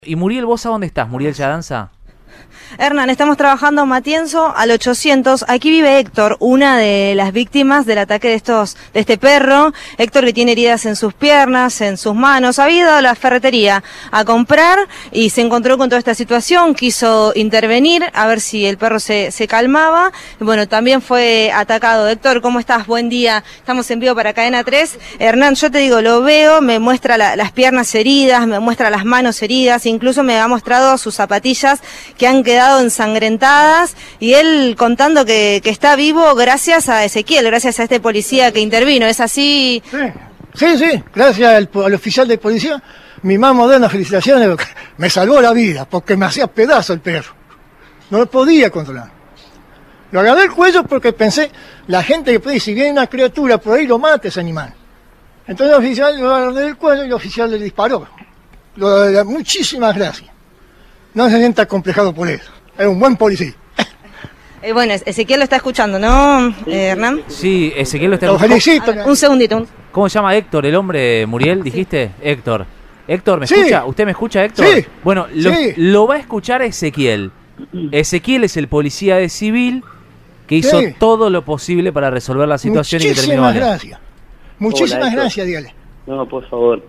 Y Muriel, ¿vos a dónde estás? Muriel Yadanza. Hernán, estamos trabajando Matienzo al 800. Aquí vive Héctor, una de las víctimas del ataque de este perro. Héctor, que tiene heridas en sus piernas, en sus manos. Había ido a la ferretería a comprar y se encontró con toda esta situación. Quiso intervenir a ver si el perro se calmaba. Bueno, también fue atacado. Héctor, ¿cómo estás? Buen día. Estamos en vivo para Cadena 3. Hernán, yo te digo, lo veo, me muestra las piernas heridas, me muestra las manos heridas, incluso me ha mostrado sus zapatillas que han quedado ensangrentadas, y él contando que está vivo gracias a Ezequiel, gracias a este policía que intervino. ¿Es así? Sí, gracias al oficial de policía. Mi más moderna felicitaciones, porque me salvó la vida, porque me hacía pedazo el perro. No lo podía controlar. Lo agarré el cuello porque pensé, la gente que puede, si viene una criatura por ahí, lo mata ese animal. Entonces el oficial lo agarré el cuello y el oficial le disparó. Muchísimas gracias. No se sienta complejado por eso. Es un buen policía. Bueno, Ezequiel lo está escuchando, ¿no, Hernán? Sí, Ezequiel lo está Lo escuchando. felicito. Un segundito. ¿Cómo se llama Héctor, el hombre, Muriel? ¿Dijiste? Héctor. Héctor, ¿me Sí. escucha? ¿Usted me escucha, Héctor? Sí. Bueno, Sí. lo va a escuchar Ezequiel. Ezequiel es el policía de civil que hizo Sí. todo lo posible para resolver la situación y que terminó Muchísimas mal. gracias. Muchísimas Héctor. gracias, dígale. No, por favor.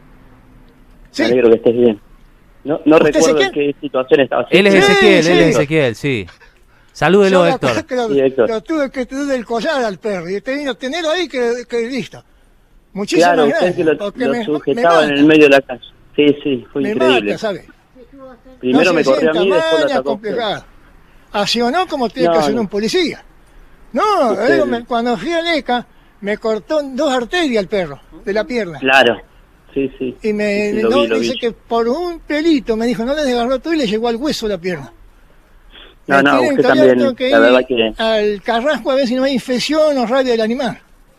Sí. Me alegro que estés bien. No ¿Usted recuerdo en Ezequiel? qué situación estaba. Él es Sí, Ezequiel, sí. él es Ezequiel, sí. Salúdelo, Yo la Héctor. cosa que Sí, Héctor. lo tuve que tener del collar al perro y he tenido que tenerlo ahí que listo. Muchísimas Claro, gracias. usted que porque lo me sujetaba en mata, el medio de la calle. Sí, fue me increíble. mata, ¿sabe? Primero No me se corrió a sienta mí, después lo mal, atacó a usted. complicado. Accionó como tiene No, que hacer no. un policía. No, Usted- cuando fui a ECA, me cortó 2 arterias el perro de la pierna. Claro, sí. Y me Sí, lo no, vi. dice que por un pelito, me dijo, no le desgarró todo y le llegó al hueso la pierna. No, Me no, tienen usted todavía, también, tengo que la ir verdad que al Carrasco a ver si no hay infección o rabia del animal.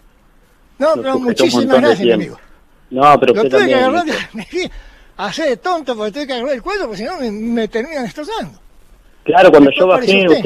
No, lo pero sujetó un muchísimas montón de gracias, mi tiempo. amigo. No, pero Lo usted tuve que también. agarrar, me fui a hacer de tonto porque tuve que agarrar el cuello, porque si no me terminan destrozando. Claro, cuando Después yo bajé, apareció usted. usted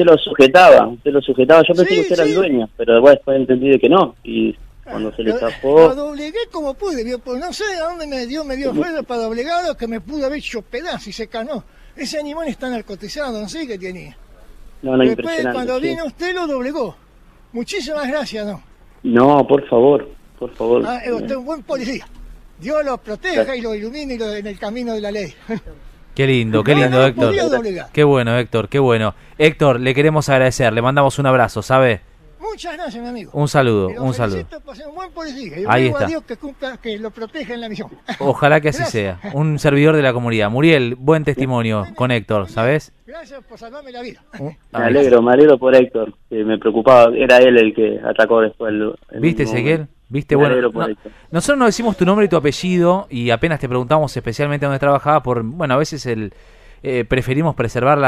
lo sujetaba. Yo pensé Sí, que usted era el sí. dueño, pero después entendí de que no. Y cuando se le Lo zafó, doblegué como pude, ¿vio? Pues no sé a dónde me dio fuerza para doblegarlo, que me pudo haber hecho pedazo y se calmó. Ese animal está narcotizado, no sé qué tenía. no, Después, impresionante. cuando sí. vino usted, lo doblegó. Muchísimas gracias, ¿no? No, por favor. Usted es un buen policía. Dios lo proteja y lo ilumine en el camino de la ley. Qué lindo, No, no Héctor. podía doblegar. Qué bueno, Héctor, qué bueno. Héctor, le queremos agradecer, le mandamos un abrazo, ¿sabe? Muchas gracias, mi amigo. Un saludo, Lo un saludo. felicito por ser un buen policía. Yo Ahí digo está. a Dios que lo proteja en la misión. Ojalá que así Gracias. sea. Un servidor de la comunidad. Muriel, buen testimonio con Héctor, ¿sabes? Gracias por salvarme la vida. Me alegro por Héctor, que me preocupaba, era él el que atacó después. ¿Viste, Ezequiel? ¿Viste? Me Bueno, alegro por Héctor. nosotros no decimos tu nombre y tu apellido y apenas te preguntamos especialmente dónde trabajaba bueno, a veces preferimos preservar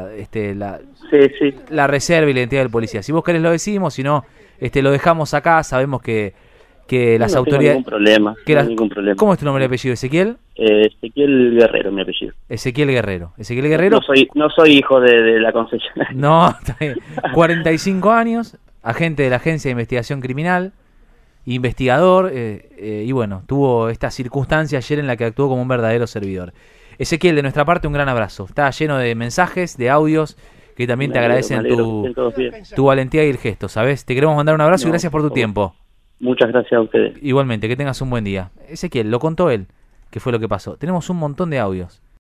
Sí. la reserva y la identidad del policía. Si vos querés lo decimos, si no, lo dejamos acá, sabemos que las No tengo autoridades... ningún problema, que no las- hay ningún problema. ¿Cómo es tu nombre y apellido, Ezequiel? Ezequiel Guerrero, mi apellido. Ezequiel Guerrero. Ezequiel Guerrero. No soy hijo de la concesionaria. No, está bien. 45 años, agente de la Agencia de Investigación Criminal, investigador, y bueno, tuvo esta circunstancia ayer en la que actuó como un verdadero servidor. Ezequiel, de nuestra parte, un gran abrazo. Está lleno de mensajes, de audios, que también te agradecen me alegro, que estén todos bien. tu valentía y el gesto, ¿sabes? Te queremos mandar un abrazo y No, gracias por tu por favor. tiempo. Muchas gracias a ustedes. Igualmente, que tengas un buen día. Ezequiel, lo contó él, que fue lo que pasó. Tenemos un montón de audios.